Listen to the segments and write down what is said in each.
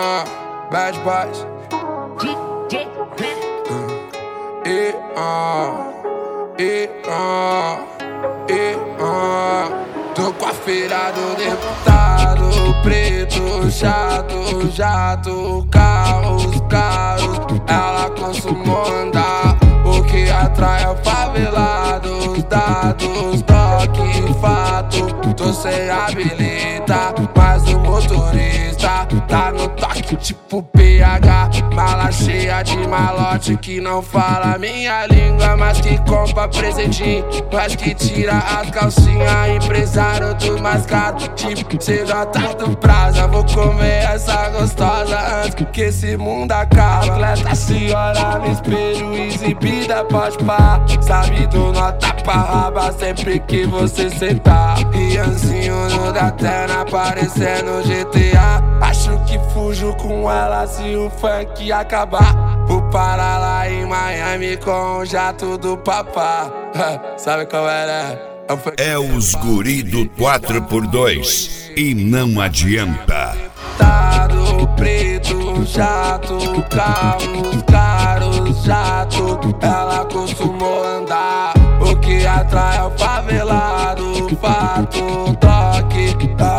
Bad Boys. Tô com a filha do deputado, preto, chato, jato, carros caros. Ela costuma andar, o que atrai é favelados, dados, toque, fato. Tô sem habilita, mas o motorista tá no toque tipo PH. Mala cheia de malote que não fala minha língua, mas que compra presentinho, mas que tira as calcinhas. Empresário do mais caro, tipo CJ do Praza. Vou comer essa gostosa antes que esse mundo acabe. Atleta se olha no espelho, exibida pode pá. Sabe do nota pra raba sempre que você sentar. Rianzinho no Datena parecendo GTA. Acho que fujo com ela se o funk acabar. Vou parar lá em Miami com o jato do papá. Sabe qual era? É os guri do 4x2 e não adianta. Preto, jato, carros caros, jato. Ela costumou andar, o que atrai é o favelado, fato, toque,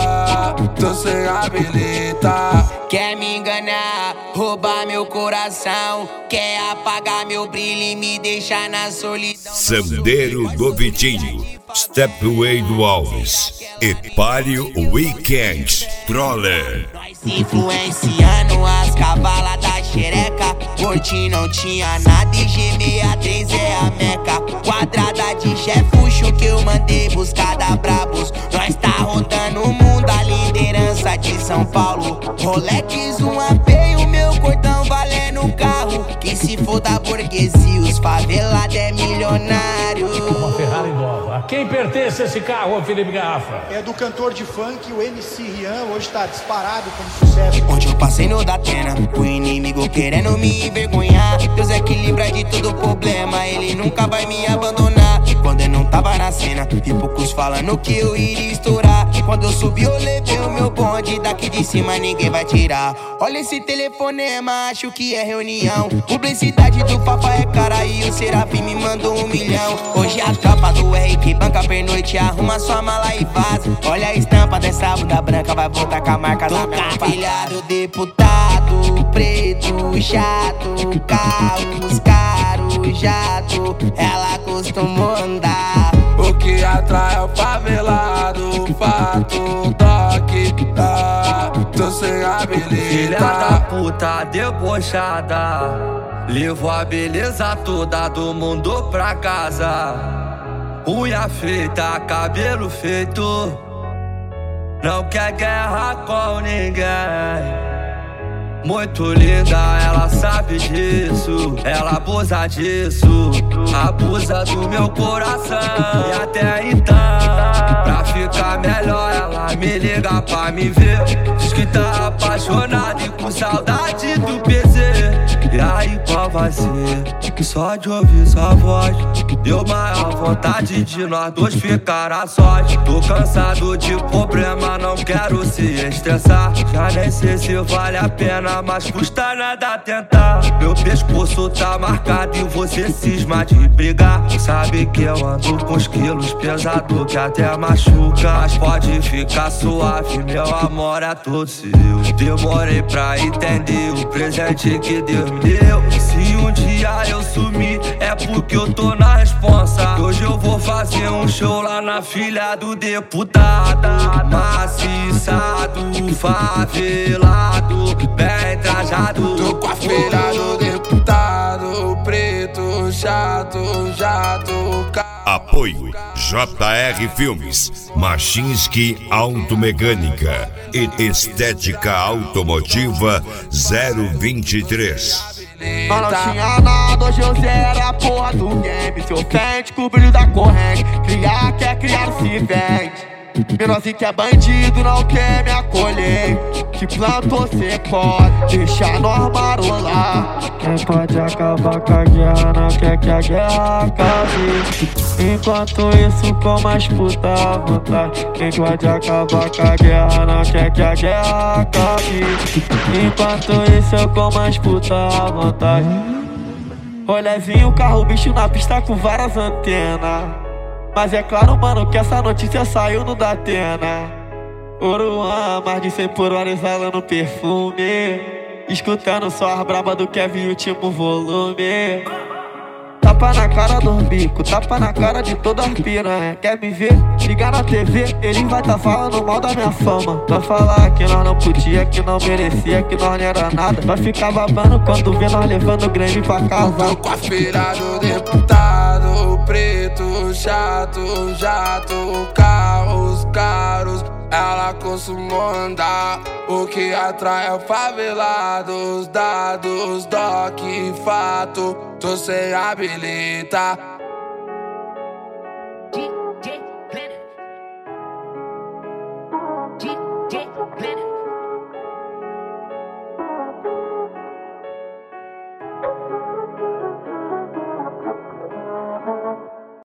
tô sem habilita. Quer me enganar, roubar meu coração, quer apagar meu brilho e me deixar na solidão. Sandeiro do Vitinho, Stepway do Alves e Palio Weekend Troller. Influenciando as cavalas da xereca, Forte não tinha nada e G63 é a meca. Quadrada de chefucho que eu mandei buscar da Brabos. Nós tá rodando o mundo, a liderança de São Paulo. Rolex, um AP e o meu cordão valendo carro. Que se for da burguesia, os favelados é milionário. Uma Ferrari nova. A quem pertence esse carro, Felipe Garrafa? É do cantor de funk, o MC Rian, hoje tá disparado como sucesso. Onde eu passei no Datena, o inimigo querendo me envergonhar. Deus equilibra de todo problema, ele nunca vai me abandonar. Quando eu não tava na cena, vi poucos falando que eu iria estourar. Quando eu subi eu levei o meu bonde, daqui de cima ninguém vai tirar. Olha esse telefonema, acho que é reunião. Publicidade do Fafa é cara e o Serafim me mandou 1 milhão. Hoje a tropa do R que banca pernoite, arruma sua mala e vaza. Olha a estampa dessa bunda branca, vai voltar com a marca da minha filha do deputado, preto, chato, carros caros, jato. Ela costumou andar, o que atrai é o favelado, fato, toque, tô sem habilita. Filha da puta debochada, levou a beleza toda do mundo pra casa. Unha feita, cabelo feito, não quer guerra com ninguém. Muito linda, ela sabe disso, ela abusa disso, abusa do meu coração. E até então, pra ficar melhor, ela me liga pra me ver. Diz que tá apaixonada e com saudade do PC. E aí qual vai ser? Só de ouvir sua voz, deu maior vontade de nós dois ficar a sós. Tô cansado de problema, não quero se estressar. Já nem sei se vale a pena, mas custa nada tentar. Meu pescoço tá marcado e você cisma de brigar. Sabe que eu ando com os quilos pesado que até machuca. Mas pode ficar suave, meu amor é todo seu. Demorei pra entender o presente que Deus me deu. Se um dia eu sumir, é porque eu tô na responsa. Hoje eu vou fazer um show lá na filha do deputado. Maciçado, favelado, bem trajado. Tô com a filha do deputado, preto, chato, jato, Apoio JR Filmes, Machinski Automecânica e Estética Automotiva 023. Eu não tinha nada, hoje eu zero a porra do game. Se ofende com o brilho da corrente, criar quer criar se vende. Menorzinho que é bandido, não quer me acolher. Que plantou cê pode deixar nós marolar. Quem pode acabar com a guerra não quer que a guerra acabe. Enquanto isso com mais puta à vontade. Quem pode acabar com a guerra não quer que a guerra acabe. Enquanto isso eu com mais puta à vontade. Rolezinho, carro, bicho na pista com várias antenas. Mas é claro, mano, que essa notícia saiu no Datena. Oruan, mais de 100 por hora exalando perfume. Escutando só as braba do Kevin, último volume. Tapa na cara do bico, tapa na cara de toda as piranha. Quer me ver? Liga na TV, ele vai tá falando mal da minha fama. Vai falar que nós não podia, que não merecia, que nós não era nada. Vai ficar babando quando vê nós levando o Grêmio pra casa. Tô com a filha do deputado, preto, chato, jato, carros caros. Ela costuma andar, o que atrai é favelados. Dados, doc, fato, tô sem habilitar. DJ Planet. DJ Planet.